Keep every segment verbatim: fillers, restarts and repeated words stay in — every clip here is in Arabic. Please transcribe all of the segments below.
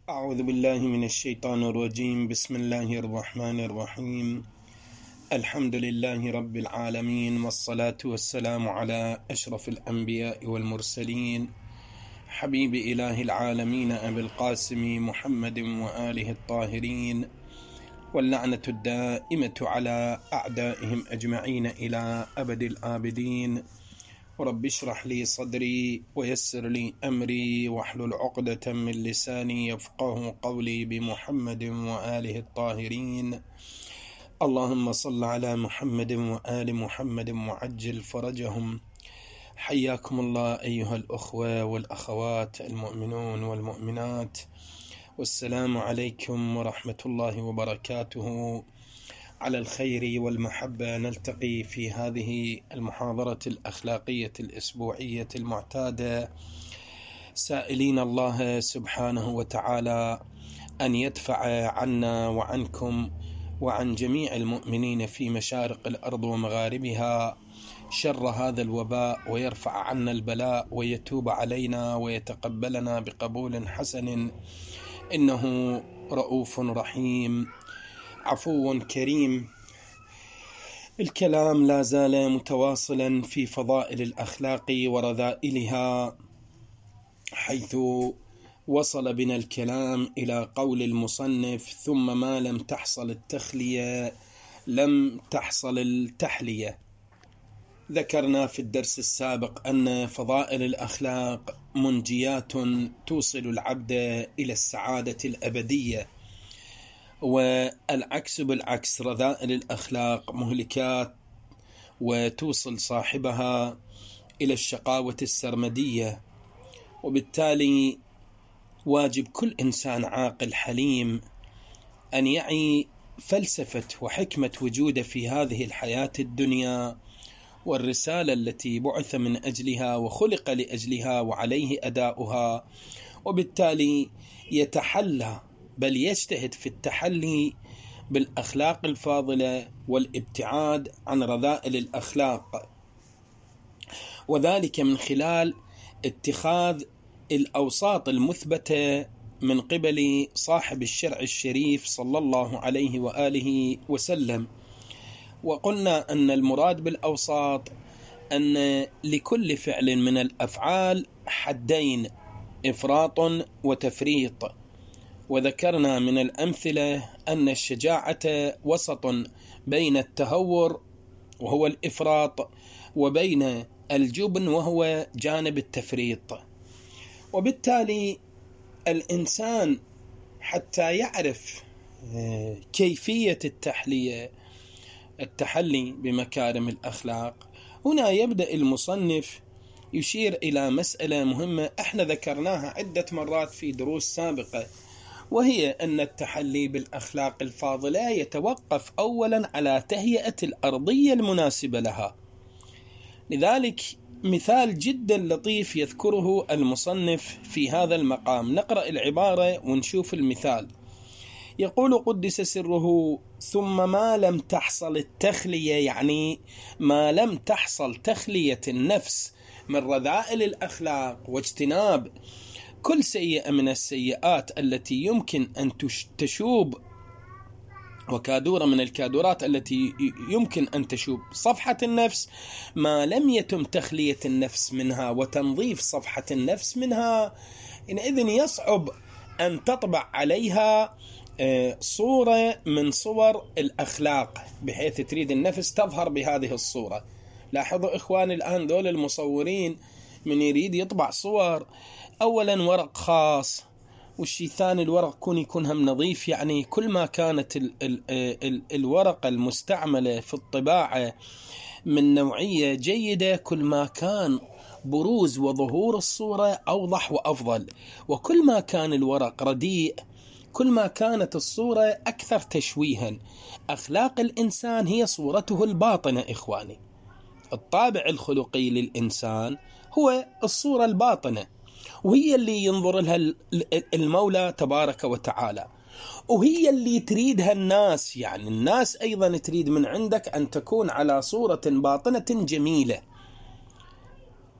أعوذ بالله من الشيطان الرجيم. بسم الله الرحمن الرحيم. الحمد لله رب العالمين، والصلاة والسلام على أشرف الأنبياء والمرسلين، حبيب إله العالمين أبي القاسم محمد وآله الطاهرين، واللعنة الدائمة على أعدائهم أجمعين إلى أبد الآبدين. رب اشرح لي صدري ويسر لي أمري واحلل عقدة من لساني يفقه قولي بمحمد وآله الطاهرين. اللهم صل على محمد وآل محمد وعجل فرجهم. حياكم الله أيها الأخوة والأخوات المؤمنون والمؤمنات، والسلام عليكم ورحمة الله وبركاته. على الخير والمحبة نلتقي في هذه المحاضرة الأخلاقية الأسبوعية المعتادة، سائلين الله سبحانه وتعالى أن يدفع عنا وعنكم وعن جميع المؤمنين في مشارق الأرض ومغاربها شر هذا الوباء، ويرفع عنا البلاء، ويتوب علينا ويتقبلنا بقبول حسن، إنه رؤوف رحيم عفو كريم. الكلام لا زال متواصلا في فضائل الأخلاق ورذائلها، حيث وصل بنا الكلام إلى قول المصنف: ثم ما لم تحصل التخلية لم تحصل التحلية. ذكرنا في الدرس السابق أن فضائل الأخلاق منجيات توصل العبد إلى السعادة الأبدية، والعكس بالعكس، رذائل الأخلاق مهلكات وتوصل صاحبها إلى الشقاوة السرمدية. وبالتالي واجب كل إنسان عاقل حليم أن يعي فلسفة وحكمة وجوده في هذه الحياة الدنيا، والرسالة التي بعث من أجلها وخلق لأجلها وعليه أداؤها، وبالتالي يتحلى بل يجتهد في التحلي بالأخلاق الفاضلة والابتعاد عن رذائل الأخلاق، وذلك من خلال اتخاذ الأوساط المثبتة من قبل صاحب الشرع الشريف صلى الله عليه وآله وسلم. وقلنا أن المراد بالأوساط أن لكل فعل من الأفعال حدين، إفراط وتفريط. وذكرنا من الأمثلة أن الشجاعة وسط بين التهور وهو الإفراط وبين الجبن وهو جانب التفريط. وبالتالي الإنسان حتى يعرف كيفية التحلية التحلي بمكارم الأخلاق، هنا يبدأ المصنف يشير إلى مسألة مهمة احنا ذكرناها عدة مرات في دروس سابقة، وهي أن التحلي بالأخلاق الفاضلة يتوقف أولا على تهيئة الأرضية المناسبة لها. لذلك مثال جدا لطيف يذكره المصنف في هذا المقام، نقرأ العبارة ونشوف المثال. يقول قدس سره: ثم ما لم تحصل التخلية، يعني ما لم تحصل تخلية النفس من رذائل الأخلاق واجتناب كل سيئة من السيئات التي يمكن أن تشوب، وكادورة من الكادورات التي يمكن أن تشوب صفحة النفس، ما لم يتم تخلية النفس منها وتنظيف صفحة النفس منها، إذن يصعب أن تطبع عليها صورة من صور الأخلاق بحيث تريد النفس تظهر بهذه الصورة. لاحظوا إخواني الآن ذول المصورين من يريد يطبع صور، أولا ورق خاص، والشيء ثاني الورق كون يكون هم نظيف، يعني كل ما كانت ال ال ال الورقة المستعملة في الطباعة من نوعية جيدة، كل ما كان بروز وظهور الصورة أوضح وأفضل، وكل ما كان الورق رديء كل ما كانت الصورة أكثر تشويها. أخلاق الإنسان هي صورته الباطنة إخواني، الطابع الخلقي للإنسان هو الصورة الباطنة، وهي اللي ينظر لها المولى تبارك وتعالى، وهي اللي تريدها الناس. يعني الناس أيضا تريد من عندك أن تكون على صورة باطنة جميلة.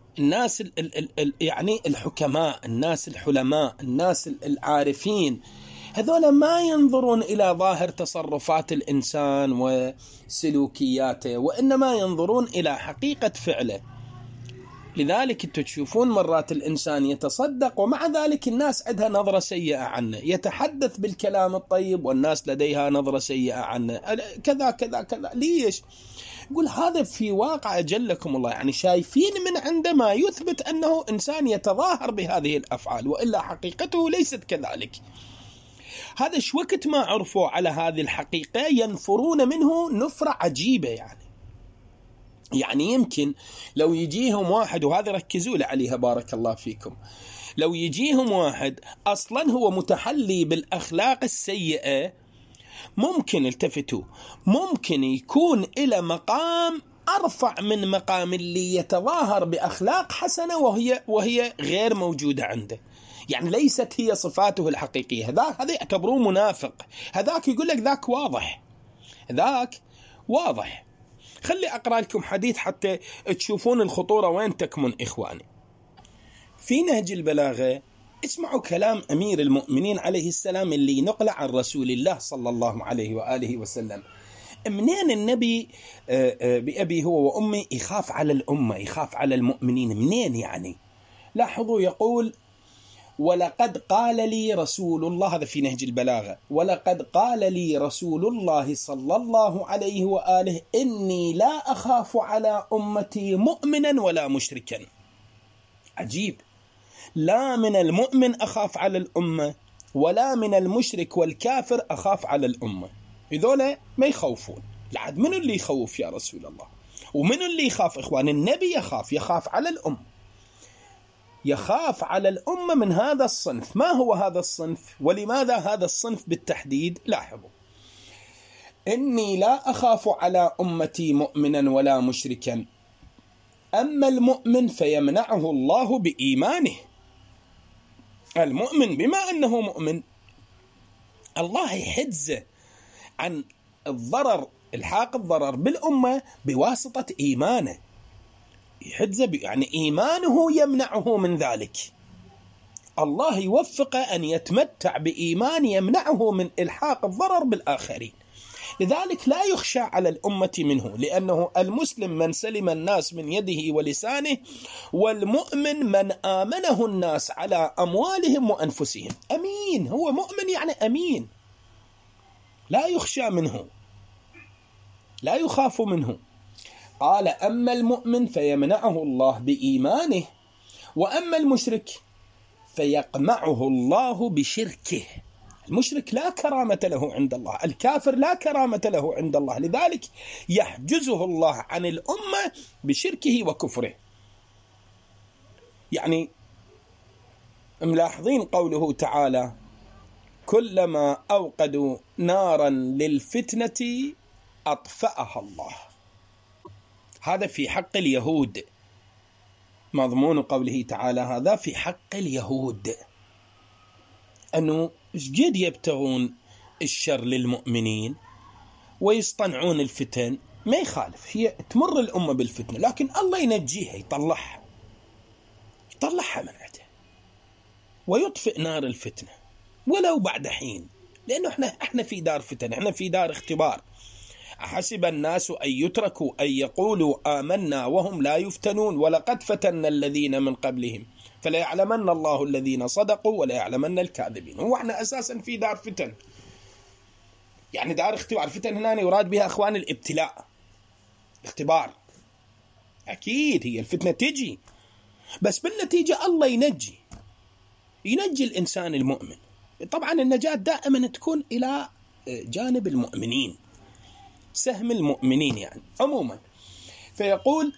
الناس ال ال ال يعني الحكماء، الناس الحلماء، الناس العارفين، هذول ما ينظرون إلى ظاهر تصرفات الإنسان وسلوكياته، وإنما ينظرون إلى حقيقة فعله. لذلك انتم تشوفون مرات الإنسان يتصدق ومع ذلك الناس عندها نظرة سيئة عنه، يتحدث بالكلام الطيب والناس لديها نظرة سيئة عنه، كذا كذا كذا. ليش؟ يقول هذا في واقع أجلكم الله، يعني شايفين من عندما يثبت أنه إنسان يتظاهر بهذه الأفعال، وإلا حقيقته ليست كذلك. هذا شو وقت ما عرفوا على هذه الحقيقة ينفرون منه نفرة عجيبة. يعني يعني يمكن لو يجيهم واحد، وهذا ركزوا له عليها بارك الله فيكم، لو يجيهم واحد أصلا هو متحلي بالأخلاق السيئة، ممكن التفتوا ممكن يكون إلى مقام أرفع من مقام اللي يتظاهر بأخلاق حسنة وهي وهي غير موجودة عنده. يعني ليست هي صفاته الحقيقية. هذاك هذا يعتبروه منافق، هذاك يقول لك ذاك واضح، ذاك واضح. خلي أقرأ لكم حديث حتى تشوفون الخطورة وين تكمن إخواني. في نهج البلاغة اسمعوا كلام أمير المؤمنين عليه السلام اللي نقل عن رسول الله صلى الله عليه وآله وسلم. منين النبي بأبي هو وأمي يخاف على الأمة، يخاف على المؤمنين؟ منين يعني؟ لاحظوا يقول: ولقد قال لي رسول الله، هذا في نهج البلاغة، ولقد قال لي رسول الله صلى الله عليه وآله إني لا أخاف على أمتي مؤمنا ولا مشركا. عجيب، لا من المؤمن أخاف على الأمة ولا من المشرك والكافر أخاف على الأمة. هذول ما يخوفون. لعد من اللي يخوف يا رسول الله؟ ومن اللي يخاف إخوان؟ النبي يخاف، يخاف على الأمة، يخاف على الأمة من هذا الصنف. ما هو هذا الصنف؟ ولماذا هذا الصنف بالتحديد؟ لاحظوا: إني لا أخاف على أمتي مؤمنا ولا مشركا، أما المؤمن فيمنعه الله بإيمانه. المؤمن بما أنه مؤمن الله يحجزه عن الضرر، الحاق الضرر بالأمة بواسطة إيمانه، يحجزه يعني إيمانه يمنعه من ذلك. الله يوفقه أن يتمتع بإيمان يمنعه من إلحاق الضرر بالآخرين. لذلك لا يخشى على الأمة منه، لأنه المسلم من سلم الناس من يده ولسانه، والمؤمن من آمنه الناس على أموالهم وأنفسهم. أمين، هو مؤمن يعني أمين، لا يخشى منه، لا يخاف منه. قال: أما المؤمن فيمنعه الله بإيمانه، وأما المشرك فيقمعه الله بشركه. المشرك لا كرامة له عند الله، الكافر لا كرامة له عند الله، لذلك يحجزه الله عن الأمة بشركه وكفره. يعني ملاحظين قوله تعالى: كلما أوقدوا نارا للفتنة أطفأها الله. هذا في حق اليهود، مضمون قوله تعالى هذا في حق اليهود، أنه جد يبتغون الشر للمؤمنين ويصطنعون الفتن. ما يخالف، هي تمر الأمة بالفتنة، لكن الله ينجيها، يطلعها يطلعها من عده ويطفئ نار الفتنة ولو بعد حين، لأنه احنا احنا في دار فتن، احنا في دار اختبار. أحسب الناس أن يتركوا أن يقولوا آمنا وهم لا يفتنون ولقد فتنا الذين من قبلهم فلا يعلمن الله الذين صدقوا ولا يعلمن الكاذبين. هو احنا أساسا في دار فتن، يعني دار اختبار. فتن هنا يراد بها أخوان الابتلاء، اختبار. أكيد هي الفتنة تجي، بس بالنتيجة الله ينجي ينجي الإنسان المؤمن. طبعا النجاة دائما تكون إلى جانب المؤمنين، سهم المؤمنين يعني عموما. فيقول: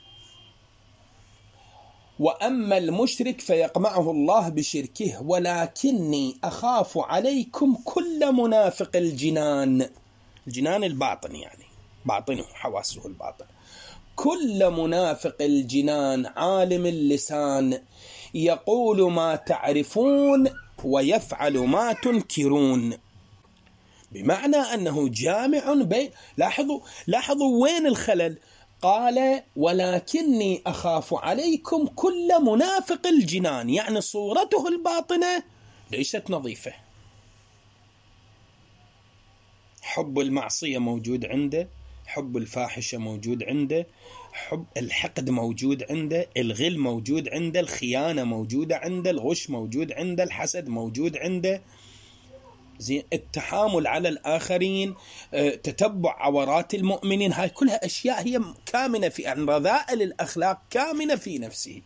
وأما المشرك فيقمعه الله بشركه ولكني أخاف عليكم كل منافق الجنان. الجنان الباطن، يعني باطنه حواسه الباطن. كل منافق الجنان عالم اللسان يقول ما تعرفون ويفعل ما تنكرون. بمعنى أنه جامع بين، لاحظوا لاحظوا وين الخلل. قال ولكني أخاف عليكم كل منافق الجنان، يعني صورته الباطنة ليست نظيفة. حب المعصية موجود عنده، حب الفاحشة موجود عنده، حب الحقد موجود عنده، الغل موجود عنده، الخيانة موجودة عنده، الغش موجود عنده، الحسد موجود عنده، زين، التحامل على الآخرين، تتبع عورات المؤمنين، هاي كلها أشياء هي كامنة في عن رذائل الأخلاق كامنة في نفسه.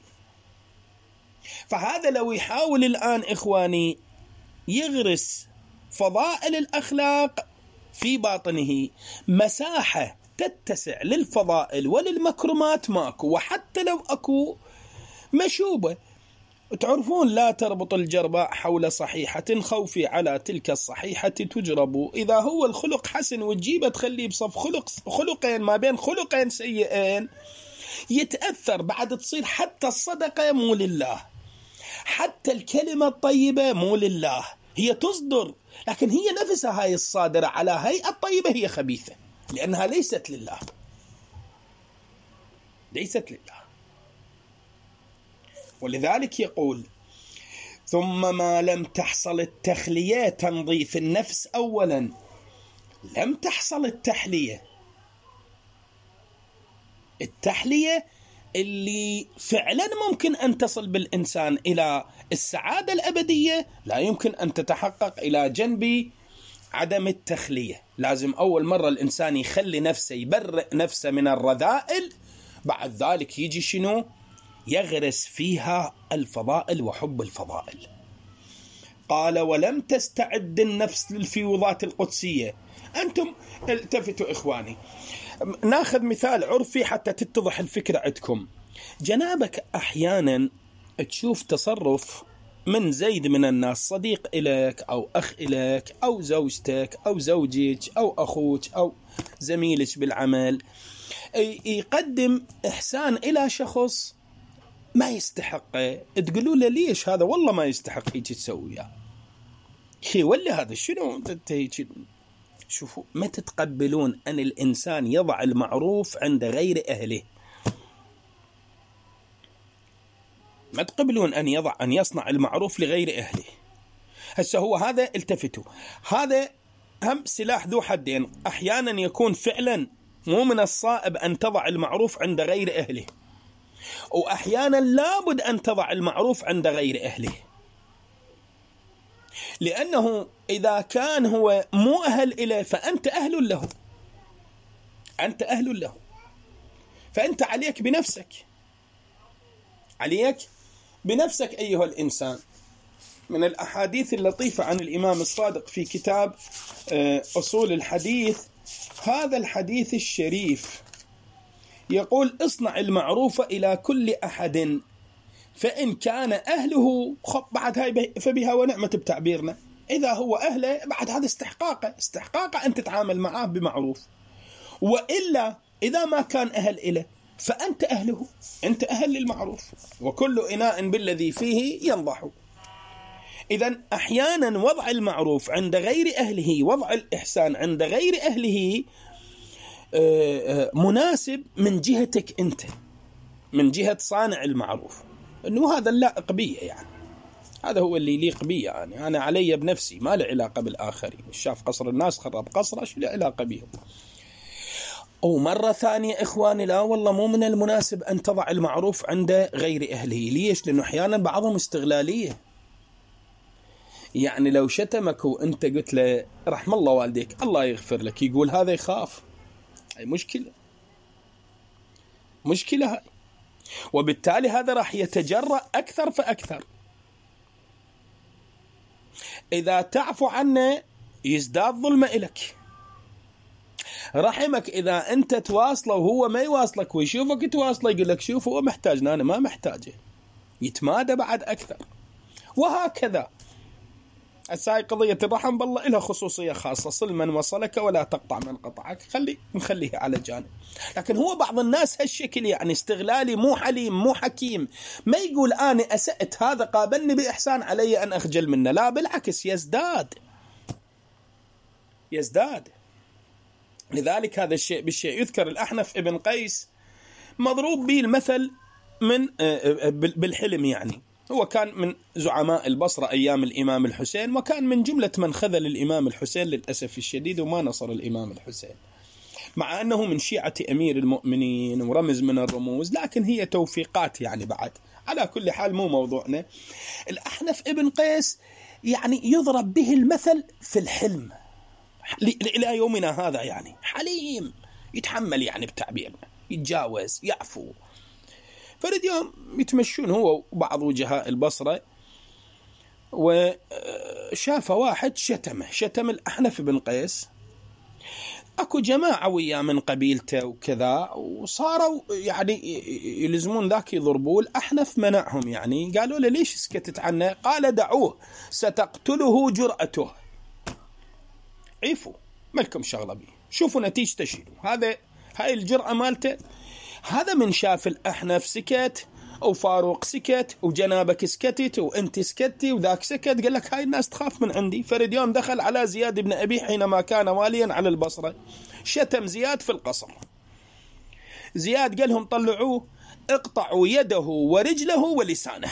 فهذا لو يحاول الآن إخواني يغرس فضائل الأخلاق في باطنه، مساحة تتسع للفضائل وللمكرمات ماكو، وحتى لو أكو مشوبة. تعرفون لا تربط الجرباء حول صحيحة خوفي على تلك الصحيحة تجرب. إذا هو الخلق حسن وتجيبه تخليه بصف خلق خلقين ما بين خلقين سيئين، يتأثر بعد، تصير حتى الصدقة مو لله، حتى الكلمة الطيبة مو لله، هي تصدر لكن هي نفسها هاي الصادرة على هيئة الطيبة هي خبيثة، لأنها ليست لله، ليست لله. ولذلك يقول ثم ما لم تحصل التخلية، تنظيف النفس أولا، لم تحصل التحلية. التحلية اللي فعلا ممكن أن تصل بالإنسان إلى السعادة الأبدية لا يمكن أن تتحقق إلى جنب عدم التخلية. لازم أول مرة الإنسان يخلي نفسه، يبرئ نفسه من الرذائل، بعد ذلك يجي شنو؟ يغرس فيها الفضائل وحب الفضائل. قال ولم تستعد النفس للفيوضات القدسية. أنتم التفتوا إخواني، ناخذ مثال عرفي حتى تتضح الفكرة عندكم. جنابك أحيانا تشوف تصرف من زيد من الناس، صديق إليك أو أخ إليك أو زوجتك أو زوجك أو أخوك أو زميلك بالعمل، يقدم إحسان إلى شخص ما يستحقه، تقولوا له ليش هذا والله ما يستحق هيك تسويه، هي ولا هذا شنو. شوفوا، ما تتقبلون أن الإنسان يضع المعروف عند غير أهله، ما تقبلون أن يضع أن يصنع المعروف لغير أهله. هسه هو هذا، التفتوا، هذا هم سلاح ذو حدين. أحيانا يكون فعلا مو من الصائب أن تضع المعروف عند غير أهله، وأحيانا لابد أن تضع المعروف عند غير أهله، لأنه إذا كان هو مو أهل إليه فأنت أهل له، أنت أهل له، فأنت عليك بنفسك، عليك بنفسك أيها الإنسان. من الأحاديث اللطيفة عن الإمام الصادق في كتاب أصول الحديث، هذا الحديث الشريف يقول اصنع المعروف إلى كل أحد فإن كان أهله، خب بعد هاي فبها ونعمة بتعبيرنا، إذا هو أهله بعد هذا استحقاقه، استحقاقه أن تتعامل معه بمعروف، وإلا إذا ما كان أهل إله فأنت أهله، أنت أهل للمعروف، وكل إناء بالذي فيه ينضح. إذن أحيانا وضع المعروف عند غير أهله، وضع الإحسان عند غير أهله مناسب من جهتك أنت، من جهة صانع المعروف، أنه هذا اللائق بي، يعني هذا هو اللي يليق بي، يعني أنا علي بنفسي، ما له علاقة بالآخرين. شاف قصر الناس خرب قصره، شو له علاقة بهم؟ أو مرة ثانية إخواني، لا والله مو من المناسب أن تضع المعروف عند غير أهله. ليش؟ لأنه أحيانا بعضهم استغلالية، يعني لو شتمك وأنت قلت له رحم الله والديك الله يغفر لك، يقول هذا يخاف، هاي مشكلة، مشكلة هاي، وبالتالي هذا راح يتجرأ أكثر فأكثر. إذا تعفو عنه يزداد ظلم إلك، رحمك إذا أنت تواصله وهو ما يواصلك ويشوفك تواصله يقول لك شوف هو محتاجنا أنا ما محتاجه، يتمادى بعد أكثر، وهكذا. الساي قضية الرحم بالله إلها خصوصية خاصة، صل من وصلك ولا تقطع من قطعك، خلي نخليه على جانب. لكن هو بعض الناس هالشكل، يعني استغلالي، مو حليم، مو حكيم، ما يقول أنا أسأت هذا قابلني بإحسان علي أن أخجل منه، لا بالعكس يزداد يزداد. لذلك هذا الشيء بالشيء. يذكر الأحنف ابن قيس مضروب به المثل من بالحلم، يعني هو كان من زعماء البصرة أيام الإمام الحسين، وكان من جملة من خذل الإمام الحسين للأسف الشديد وما نصر الإمام الحسين، مع أنه من شيعة أمير المؤمنين ورمز من الرموز، لكن هي توفيقات يعني بعد. على كل حال مو موضوعنا. الأحنف ابن قيس يعني يضرب به المثل في الحلم إلى يومنا هذا، يعني حليم، يتحمل يعني بتعبيرنا، يتجاوز، يعفو. فرد يوم يتمشون هو وبعض وجهاء البصرة، وشاف واحد شتمه، شتم الأحنف بن قيس. أكو جماعة وياه من قبيلته وكذا، وصاروا يعني يلزمون ذاك يضربوه. الأحنف منعهم، يعني قالوا له ليش سكتت عنه؟ قال دعوه ستقتله جرأته، عيفوا مالكم شغلة بيه، شوفوا نتيجته شنو. هذا هاي الجرأة مالته. هذا من شاف الأحنف سكت، وفاروق سكت، وجنابك سكتت، وانت سكتي، وذاك سكت، قال لك هاي الناس تخاف من عندي. فرد يوم دخل على زياد بن أبي حينما كان واليا على البصرة، شتم زياد في القصر. زياد قال لهم طلعوه، اقطعوا يده ورجله ولسانه.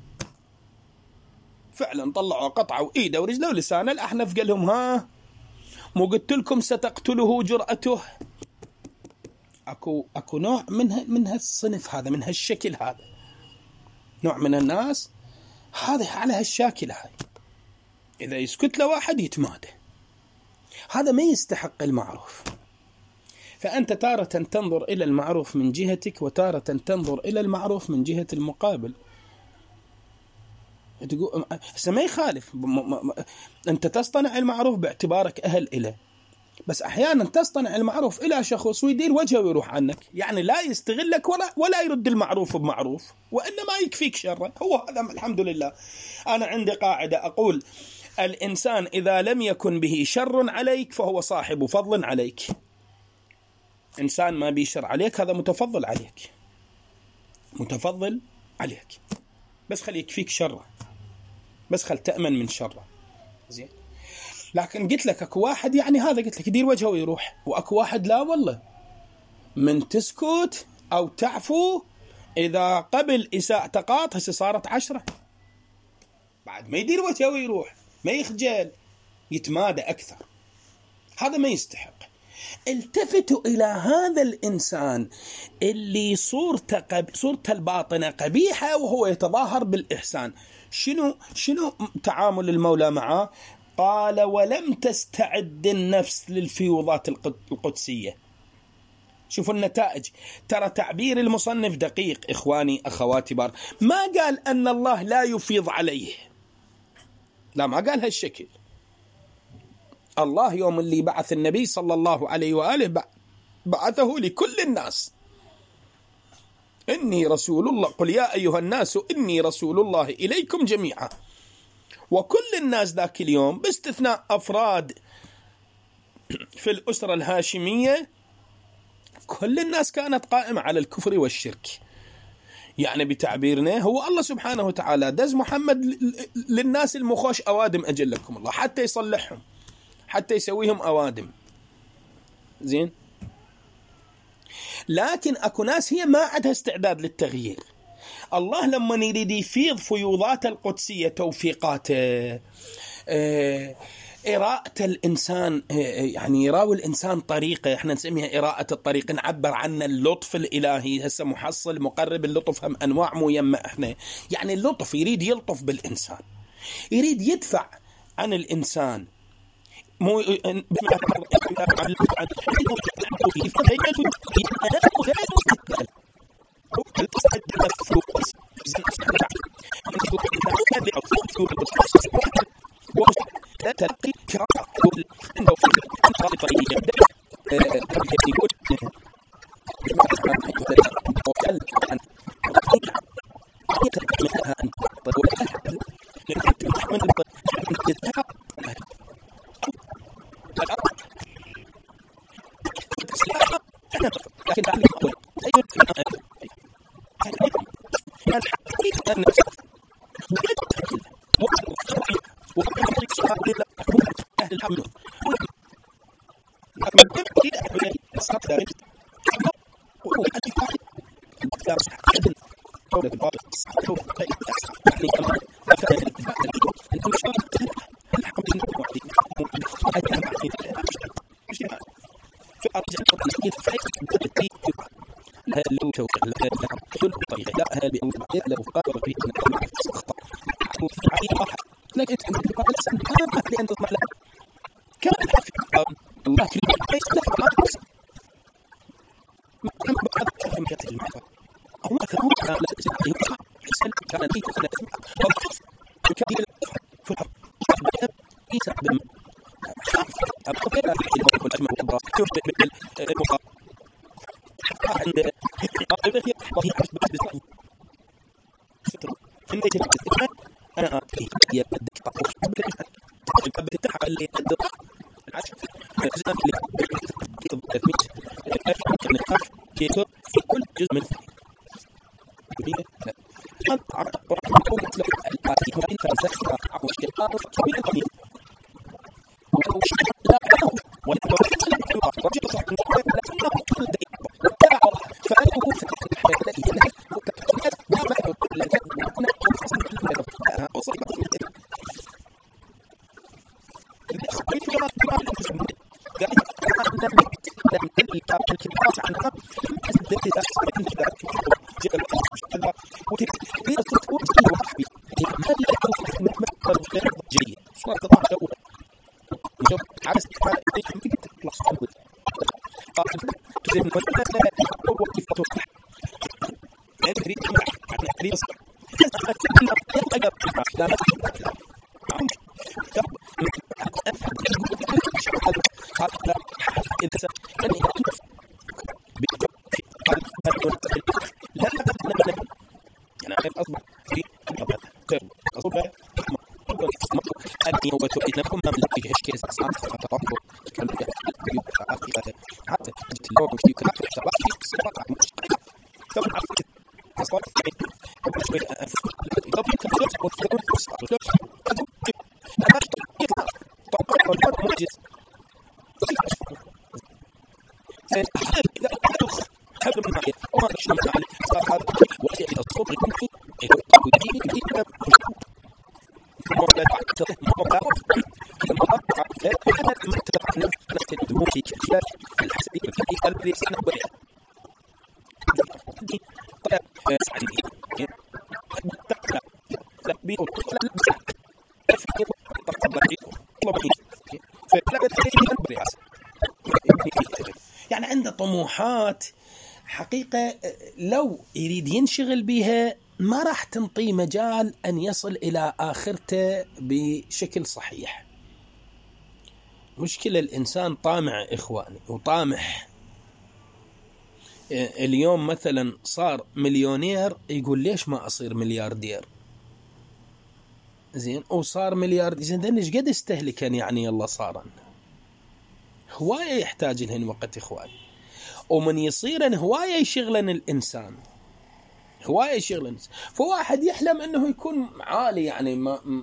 فعلا طلعوا، قطعوا ايده ورجله ولسانه. الأحنف قال لهم ها مو قلت لكم ستقتله جرأته؟ اكو اكو نوع من من هالصنف هذا، من هالشكل هذا، نوع من الناس هذا على هالشاكلة هاي، إذا يسكت له واحد يتمادى. هذا ما يستحق المعروف. فأنت تارة تنظر إلى المعروف من جهتك، وتارة تنظر إلى المعروف من جهة المقابل. تقول ما يخالف، أنت تصطنع المعروف باعتبارك أهل إله، بس أحيانا تصطنع المعروف إلى شخص ويدير وجهه ويروح عنك، يعني لا يستغلك ولا ولا يرد المعروف بمعروف، وإنما يكفيك شره. هو هذا الحمد لله. أنا عندي قاعدة أقول: الإنسان إذا لم يكن به شر عليك فهو صاحب فضل عليك. إنسان ما بيشر عليك هذا متفضل عليك، متفضل عليك، بس خلي يكفيك شره، بس خل تأمن من شره. زين. لكن قلت لك اكو واحد يعني هذا قلت لك يدير وجهه ويروح، واكو واحد لا والله، من تسكت او تعفو اذا قبل اساءة قاط هسه صارت عشرة، بعد ما يدير وجهه ويروح، ما يخجل، يتمادى اكثر. هذا ما يستحق. التفتوا الى هذا الانسان اللي صورته قب... صورته الباطنه قبيحه وهو يتظاهر بالاحسان. شنو شنو تعامل المولى معه؟ قال: ولم تستعد النفس للفيوضات القدسية. شوفوا النتائج. ترى تعبير المصنف دقيق إخواني أخواتي بار. ما قال أن الله لا يفيض عليه، لا، ما قال هالشكل. الله يوم اللي بعث النبي صلى الله عليه وآله بعثه لكل الناس. إني رسول الله، قل يا أيها الناس إني رسول الله إليكم جميعا. وكل الناس ذاك اليوم باستثناء أفراد في الأسرة الهاشمية، كل الناس كانت قائمة على الكفر والشرك. يعني بتعبيرنا هو الله سبحانه وتعالى دز محمد للناس المخوش أوادم أجلكم الله، حتى يصلحهم، حتى يسويهم أوادم. زين. لكن أكو ناس هي ما عندها استعداد للتغيير. الله لما يريد يفيض فيوضات القدسية، توفيقاته، إراءة الإنسان، يعني يراوي الإنسان طريقة، إحنا نسميها إراءة الطريق، نعبر عن اللطف الإلهي. هسه محصل مقرب اللطف هم أنواع مو يما إحنا، يعني اللطف يريد يلطف بالإنسان، يريد يدفع عن الإنسان، مو أنا كل جزء من يعني عنده طموحات حقيقة لو يريد ينشغل بها ما راح تنطي مجال أن يصل إلى آخرته بشكل صحيح. مشكلة الإنسان طامع إخواني وطامح. اليوم مثلا صار مليونير يقول ليش ما أصير ملياردير؟ زين وصار ملياردير زين ده إيش قد استهلكن يعني يلا صارن هواية يحتاج لهن وقت إخواني. ومن يصيرن هواية يشغلن الإنسان هواية يشغلن الإنسان. فواحد يحلم أنه يكون عالي يعني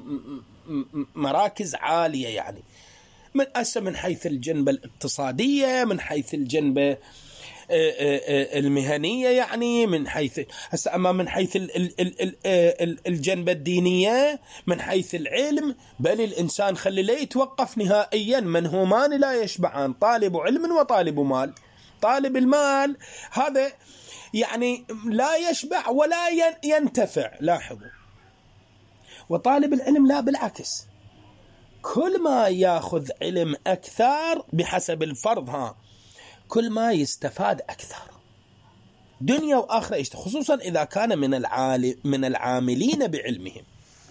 مراكز عالية يعني من أسا من حيث الجنبة الاقتصادية من حيث الجنبة المهنية يعني من حيث هسه أما من حيث الجنبة الدينية من حيث العلم. بل الإنسان خلي لا يتوقف نهائيا منهومان لا يشبعان طالب علم وطالب مال. طالب المال هذا يعني لا يشبع ولا ينتفع لاحظوا. وطالب العلم لا بالعكس كل ما ياخذ علم أكثر بحسب الفرض ها كل ما يستفاد أكثر دنيا وآخرة خصوصا إذا كان من العالم من العاملين بعلمهم.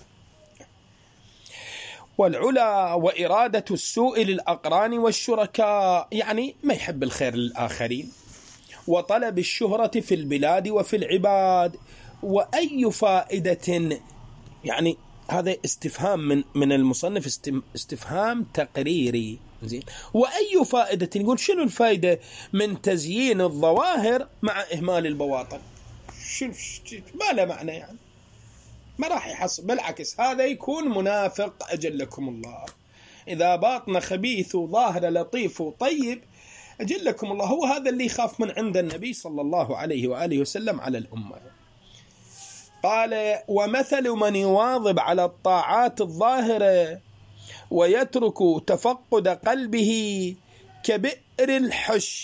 والعلا وإرادة السوء للأقران والشركاء يعني ما يحب الخير للآخرين. وطلب الشهرة في البلاد وفي العباد. وأي فائدة يعني هذا استفهام من من المصنف استفهام تقريري زين. وأي فائدة نقول شنو الفائدة من تزيين الظواهر مع إهمال البواطن؟ شنو ما له معنى يعني ما راح يحصل. بالعكس هذا يكون منافق أجلكم الله. إذا باطن خبيث وظاهر لطيف وطيب أجلكم الله، هو هذا اللي يخاف من عند النبي صلى الله عليه وآله وسلم على الأمة. قال: ومثل من يواظب على الطاعات الظاهرة ويترك تفقد قلبه كبئر الحش.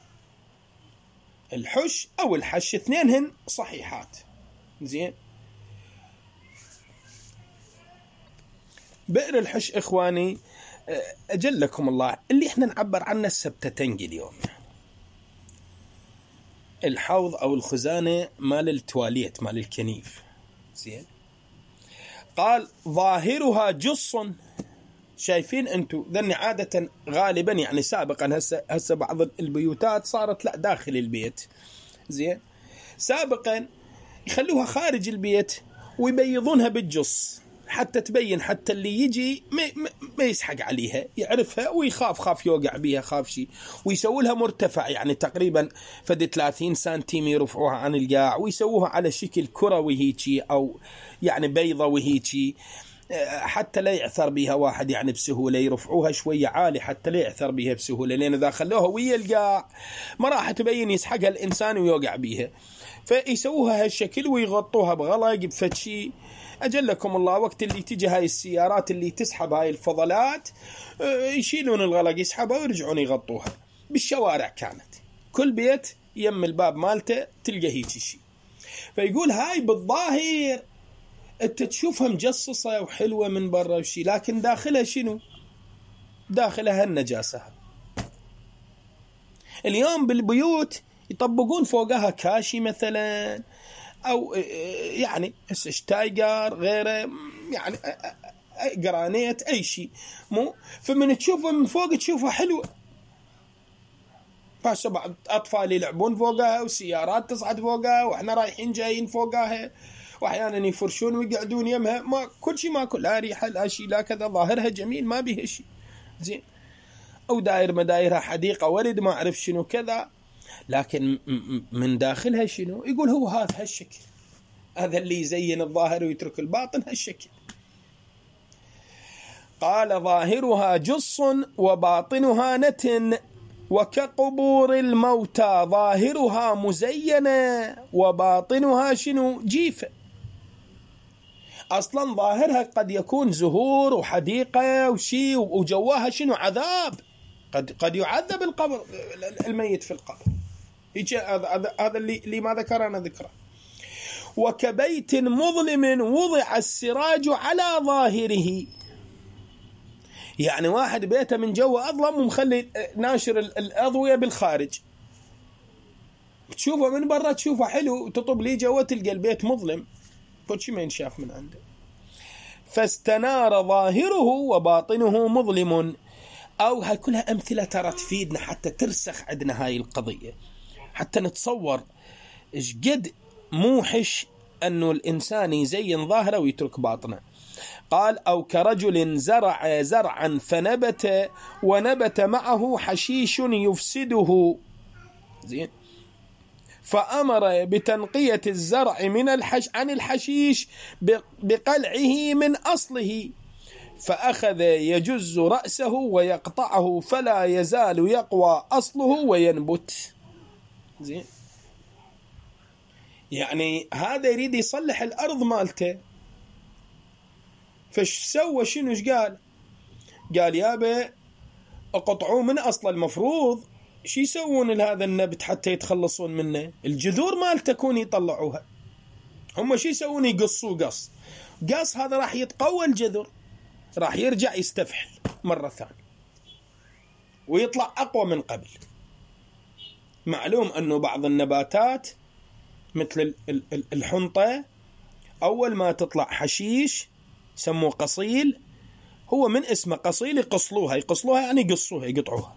الحش أو الحش اثنينهن صحيحات، زين. بئر الحش إخواني أجلكم الله اللي احنا نعبر عنه السبتتنج اليوم، الحوض أو الخزانة مال التواليت مال الكنيف، زين. قال: ظاهرها جص. شايفين أنتم ذني عادة غالبا يعني سابقا، هسه هسه بعض البيوتات صارت لا داخل البيت، زين. سابقا يخلوها خارج البيت ويبيضونها بالجص حتى تبين، حتى اللي يجي ما, ما يسحق عليها، يعرفها ويخاف، خاف يوقع بيها، خاف شيء. ويسووا لها مرتفع يعني تقريبا فد ثلاثين سنتيم يرفعوها عن القاع، ويسووها على شكل كروي هيجي أو يعني بيضة وهيجي، حتى لا يعثر بها واحد يعني بسهولة. يرفعوها شوية عالي حتى لا يعثر بها بسهولة، لأن إذا خلوها ويا القاع ما راح تبين يسحقها الإنسان ويوقع بيها، فيسووها هالشكل ويغطوها بغلق بفتشي. أجلكم الله وقت اللي تيجي هاي السيارات اللي تسحب هاي الفضلات يشيلون الغلق يسحبها ويرجعون يغطوها. بالشوارع كانت كل بيت يم الباب مالته تلقى هيك شيء. فيقول هاي بالظاهر انت تشوفها مجصصة وحلوة من برا وشي، لكن داخلها شنو؟ داخلها النجاسة. اليوم بالبيوت يطبقون فوقها كاشي مثلا، أو يعني شتايجر غيره، يعني جرانيت أي شيء، مو فمن تشوفه من فوق تشوفها حلوة. فاشا بعض أطفال يلعبون فوقها وسيارات تصعد فوقها وإحنا رايحين جايين فوقها، وأحيانا يفرشون ويقعدون يمها، ما كل شيء ما كل لا ريحة لا شيء لا كذا، ظاهرها جميل ما بيها شيء، زين. أو داير مدايرها حديقة ورد ما أعرف شنو كذا، لكن من داخلها شنو؟ يقول هو هذا هالشكل، هذا اللي يزين الظاهر ويترك الباطن هالشكل. قال: ظاهرها جص وباطنها نتن وكقبور الموتى، ظاهرها مزينة وباطنها شنو؟ جيفة. أصلا ظاهرها قد يكون زهور وحديقة وشي، وجواها شنو؟ عذاب، قد قد يعذب القبر الميت في القبر. هذا اللي اللي ما ذكر أنا ذكره. وكبيت مظلم وضع السراج على ظاهره، يعني واحد بيته من جوا أظلم ومخلي ناشر الأضوية بالخارج، تشوفه من برا تشوفه حلو، تطب لي جوا تلقى البيت مظلم، كل شيء ما ينشاف من عنده. فاستنار ظاهره وباطنه مظلم. أو هاي كلها أمثلة ترى تفيدنا حتى ترسخ عندنا هاي القضية، حتى نتصور إيش قد موحش أنه الإنسان يزين ظاهره ويترك باطنه. قال: أو كرجل زرع زرعا فنبت ونبت معه حشيش يفسده، زين، فأمر بتنقية الزرع من الحش عن الحشيش بقلعه من أصله، فأخذ يجز رأسه ويقطعه فلا يزال يقوى أصله وينبت، زين. يعني هذا يريد يصلح الأرض مالته، فش سوى شنو؟ ايش قال؟ قال يابا اقطعوه من أصل. المفروض شي يسوون لهذا النبت حتى يتخلصون منه؟ الجذور مالته تكون يطلعوها، هم شي يسوون؟ يقصوا قص قص هذا راح يتقوى الجذر، راح يرجع يستفحل مرة ثانية ويطلع أقوى من قبل. معلوم أنه بعض النباتات مثل الحنطة أول ما تطلع حشيش سموه قصيل، هو من اسمه قصيل يقصلوها، يقصلوها يعني يقصوها يقطعوها،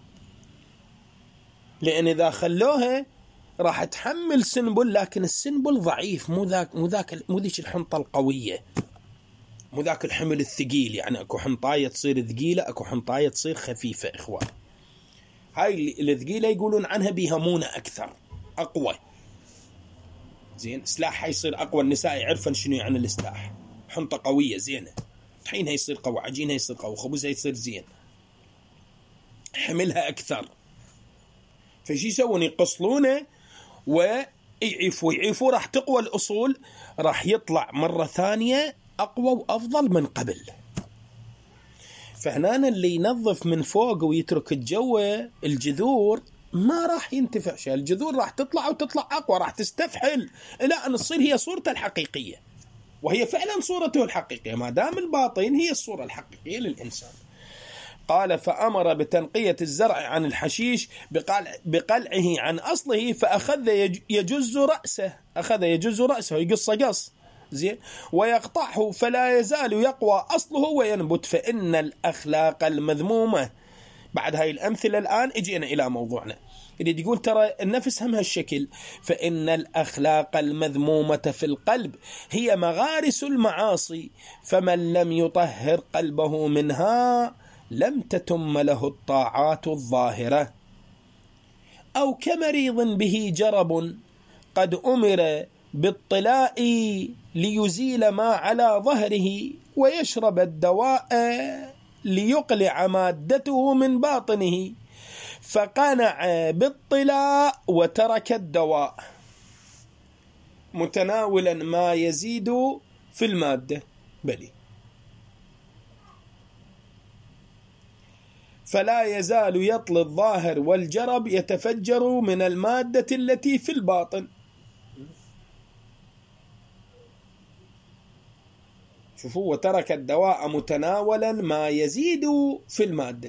لأن إذا خلوها راح تحمل سنبل، لكن السنبل ضعيف، مو ذاك مو ذاك مو ذيك الحنطة القوية، مو ذاك الحمل الثقيل. يعني أكو حنطاية تصير ثقيلة، أكو حنطاية تصير خفيفة إخوان. هاي الثقيلة يقولون عنها بيهمونة أكثر، أقوى، زين. سلاحها يصير أقوى، النساء يعرفن شنو يعني السلاح، حنطة قوية زينة، طحينها يصير قوي، عجينها يصير قوي، خبزها يصير زين، حملها أكثر، فشي يسوون؟ يقصلونه ويعيفوا يعيفوا، راح تقوى الأصول، راح يطلع مرة ثانية أقوى وأفضل من قبل. فهنا اللي ينظف من فوق ويترك الجو الجذور ما راح ينتفع شيء. الجذور راح تطلع وتطلع أقوى، راح تستفحل إلى أن تصير هي صورته الحقيقية، وهي فعلا صورته الحقيقية، ما دام الباطن هي الصورة الحقيقية للإنسان. قال: فأمر بتنقية الزرع عن الحشيش بقلع بقلعه عن أصله، فأخذ يجز رأسه، أخذ يجز رأسه يقص قص زين، ويقطعه، فلا يزال يقوى أصله وينبت. فإن الأخلاق المذمومة، بعد هاي الأمثلة الآن اجينا إلى موضوعنا، اللي يقول ترى النفس هم هالشكل. فإن الأخلاق المذمومة في القلب هي مغارس المعاصي، فمن لم يطهر قلبه منها لم تتم له الطاعات الظاهرة. أو كمريض به جرب قد أمر بالطلاء ليزيل ما على ظهره، ويشرب الدواء ليقلع مادته من باطنه، فقنع بالطلاء وترك الدواء، متناولا ما يزيد في المادة. بلي فلا يزال يطل الظاهر والجرب يتفجر من المادة التي في الباطن. شوفوا: وترك الدواء متناولا ما يزيد في المادة.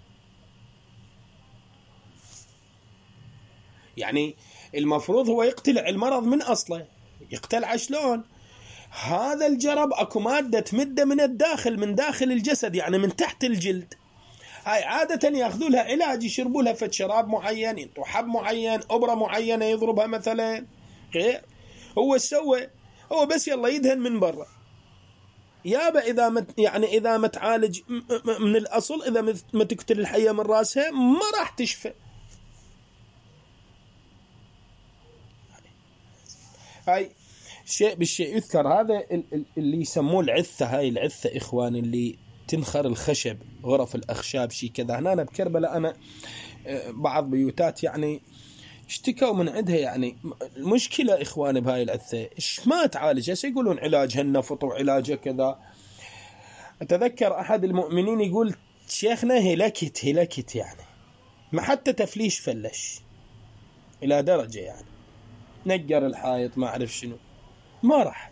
يعني المفروض هو يقتلع المرض من أصله. يقتلع شلون؟ هذا الجرب أكو مادة تمده من الداخل، من داخل الجسد، يعني من تحت الجلد. هاي عادة يأخذوا لها علاج، يشربوا لها فد شراب معين، ينطوا حب معين، أبرة معينة يضربها مثلا. غير هو سوى هو بس يلا يدهن من برا. يابا إذا مت يعني إذا ما تعالج من الأصل، إذا ما تقتل الحية من رأسها ما راح تشفى. هاي شيء بالشيء يذكر. هذا اللي يسموه العثة. هاي العثة إخوان اللي تنخر الخشب، غرف الأخشاب شيء كذا. هنا أنا بكربلاء أنا بعض بيوتات يعني اشتكوا من عندها. يعني المشكلة إخوان بهاي العثة إيش ما تعالج. هسه يقولون علاجها النفط وعلاجها كذا. أتذكر أحد المؤمنين يقول: شيخنا هلكت هلكت يعني ما حتى تفليش فلش، إلى درجة يعني نجر الحائط ما أعرف شنو، ما راحت.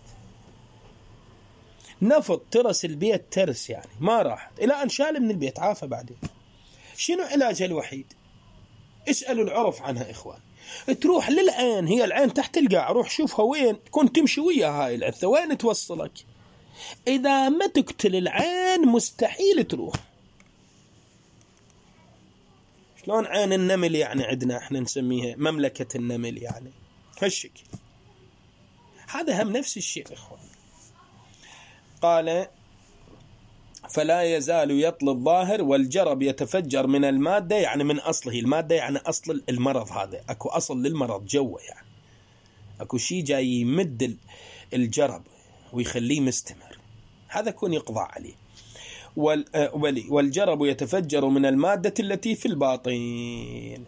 نفط ترس البيت ترس يعني ما راحت، إلى أن شال من البيت عافى. بعدين شنو علاجها الوحيد؟ اسألوا العرف عنها إخوان. تروح للعين، هي العين تحت القاع، روح شوفها وين تكون، تمشي وياها هاي العثة وين توصلك. إذا ما تقتل العين مستحيل تروح. شلون عين النمل يعني عندنا احنا نسميها مملكة النمل يعني هالشكل. هذا هم نفس الشيء إخوان. قال: فلا يزال يطل الظاهر والجرب يتفجر من المادة، يعني من أصله. المادة يعني أصل المرض. هذا أكو أصل للمرض جوا، يعني أكو شيء جاي يمد الجرب ويخليه مستمر، هذا كون يقضى عليه. والجرب يتفجر من المادة التي في الباطن.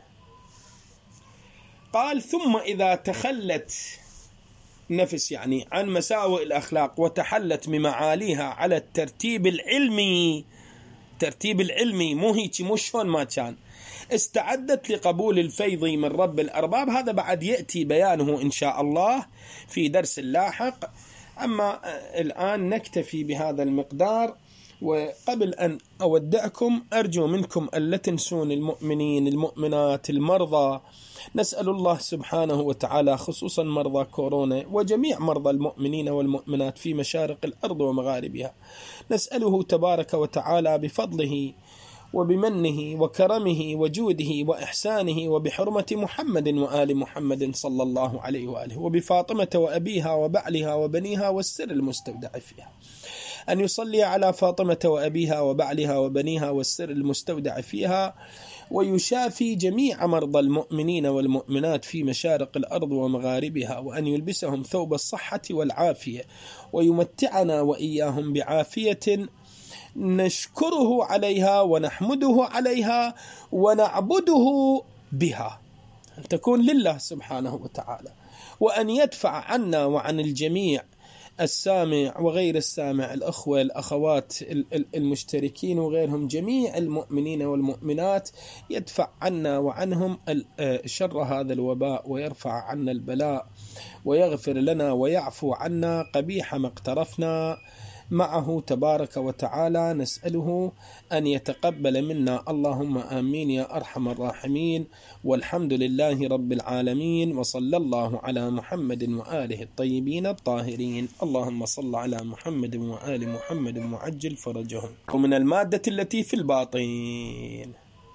قال: ثم إذا تخلت نفس يعني عن مساوئ الأخلاق وتحلت بمعاليها على الترتيب العلمي، ترتيب العلمي مو هيك مو شلون ما كان، استعدت لقبول الفيض من رب الأرباب. هذا بعد يأتي بيانه إن شاء الله في درس لاحق. أما الآن نكتفي بهذا المقدار. وقبل أن أودعكم أرجو منكم ألا تنسون المؤمنين المؤمنات المرضى. نسأل الله سبحانه وتعالى خصوصا مرضى كورونا وجميع مرضى المؤمنين والمؤمنات في مشارق الأرض ومغاربها، نسأله تبارك وتعالى بفضله وبمنه وكرمه وجوده وإحسانه وبحرمة محمد وآل محمد صلى الله عليه وآله وبفاطمة وأبيها وبعلها وبنيها والسر المستودع فيها، أن يصلي على فاطمة وأبيها وبعلها وبنيها والسر المستودع فيها، ويشافي جميع مرضى المؤمنين والمؤمنات في مشارق الأرض ومغاربها، وأن يلبسهم ثوب الصحة والعافية، ويمتعنا وإياهم بعافية نشكره عليها ونحمده عليها ونعبده بها. أن تكون لله سبحانه وتعالى، وأن يدفع عنا وعن الجميع السامع وغير السامع، الأخوة الأخوات المشتركين وغيرهم، جميع المؤمنين والمؤمنات، يدفع عنا وعنهم شر هذا الوباء، ويرفع عنا البلاء، ويغفر لنا ويعفو عنا قبيح ما اقترفنا معه تبارك وتعالى. نسأله أن يتقبل منا، اللهم آمين يا أرحم الراحمين. والحمد لله رب العالمين، وصلى الله على محمد وآله الطيبين الطاهرين. اللهم صل على محمد وآل محمد وعجل فرجهم. ومن المادة التي في الباطين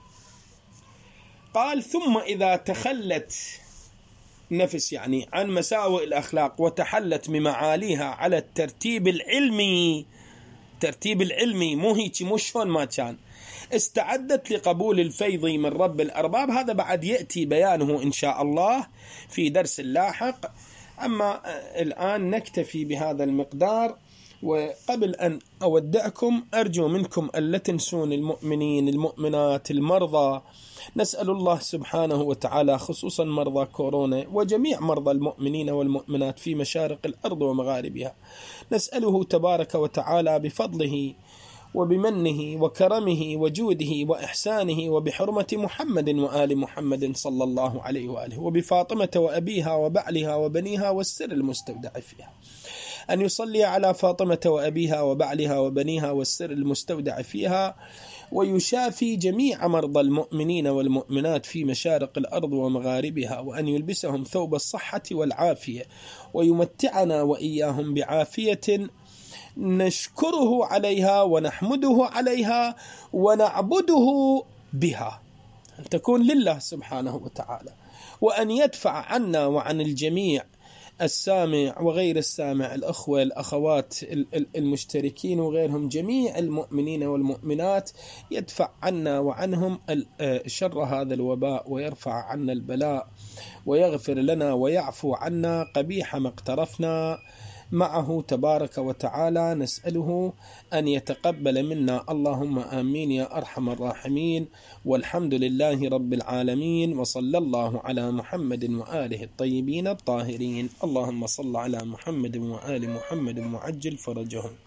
قال: ثم إذا تخلت نفس يعني عن مساوئ الأخلاق وتحلت بمعاليها على الترتيب العلمي، ترتيب العلمي مو هيك مو شلون ما كان، استعدت لقبول الفيض من رب الأرباب. هذا بعد يأتي بيانه إن شاء الله في درس لاحق. أما الآن نكتفي بهذا المقدار. وقبل أن أودعكم أرجو منكم ألا تنسون المؤمنين المؤمنات المرضى. نسأل الله سبحانه وتعالى خصوصا مرضى كورونا وجميع مرضى المؤمنين والمؤمنات في مشارق الأرض ومغاربها، نسأله تبارك وتعالى بفضله وبمنه وكرمه وجوده وإحسانه وبحرمة محمد وآل محمد صلى الله عليه وآله، وبفاطمة وأبيها وبعلها وبنيها والسر المستودع فيها، أن يصلي على فاطمة وأبيها وبعلها وبنيها والسر المستودع فيها، ويشافي جميع مرضى المؤمنين والمؤمنات في مشارق الأرض ومغاربها، وأن يلبسهم ثوب الصحة والعافية، ويمتعنا وإياهم بعافية نشكره عليها ونحمده عليها ونعبده بها، أن تكون لله سبحانه وتعالى، وأن يدفع عنا وعن الجميع السامع وغير السامع، الأخوة الأخوات المشتركين وغيرهم، جميع المؤمنين والمؤمنات، يدفع عنا وعنهم شر هذا الوباء، ويرفع عنا البلاء، ويغفر لنا ويعفو عنا قبيح ما اقترفنا معه تبارك وتعالى. نسأله أن يتقبل منا، اللهم آمين يا أرحم الراحمين. والحمد لله رب العالمين، وصلى الله على محمد وآله الطيبين الطاهرين. اللهم صل على محمد وآل محمد وعجل فرجهم.